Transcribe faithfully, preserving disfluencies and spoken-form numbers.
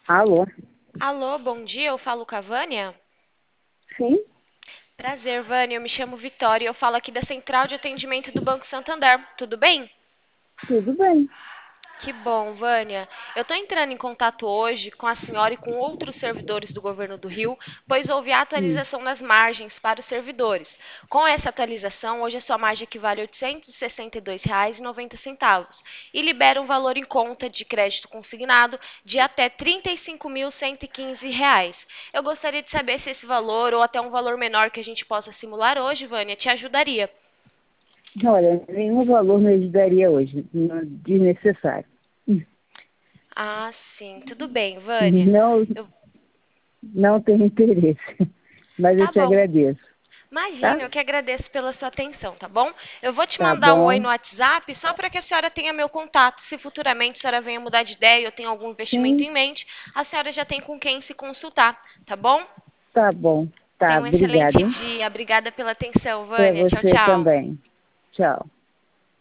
Alô? Alô, bom dia, eu falo com a Vânia. Sim, Prazer, Vânia, eu me chamo Vitória e eu falo aqui da Central de Atendimento do Banco Santander. Tudo bem? tudo bem. Que bom, Vânia. Eu estou entrando em contato hoje com a senhora e com outros servidores do governo do Rio, pois houve a Hum. atualização nas margens para os servidores. Com essa atualização, hoje a sua margem equivale a oitocentos e sessenta e dois reais e noventa centavos e libera um valor em conta de crédito consignado de até trinta e cinco mil cento e quinze reais. Eu gostaria de saber se esse valor ou até um valor menor que a gente possa simular hoje, Vânia, te ajudaria. Olha, nenhum valor me ajudaria hoje, não- desnecessário. Ah, sim, tudo bem, Vânia. Não, Eu... não tenho interesse, mas eu Tá te bom. agradeço, tá? Imagina, eu que agradeço pela sua atenção, tá bom? Eu vou te Tá mandar um oi bom. no WhatsApp só para que a senhora tenha meu contato. Se futuramente a senhora venha mudar de ideia ou tem algum investimento Sim, em mente, a senhora já tem com quem se consultar, tá bom? tá bom. Tá, Tenha um excelente obrigada, hein? dia. Obrigada pela atenção, Pra Vânia. Tchau, você tchau. também. Tchau.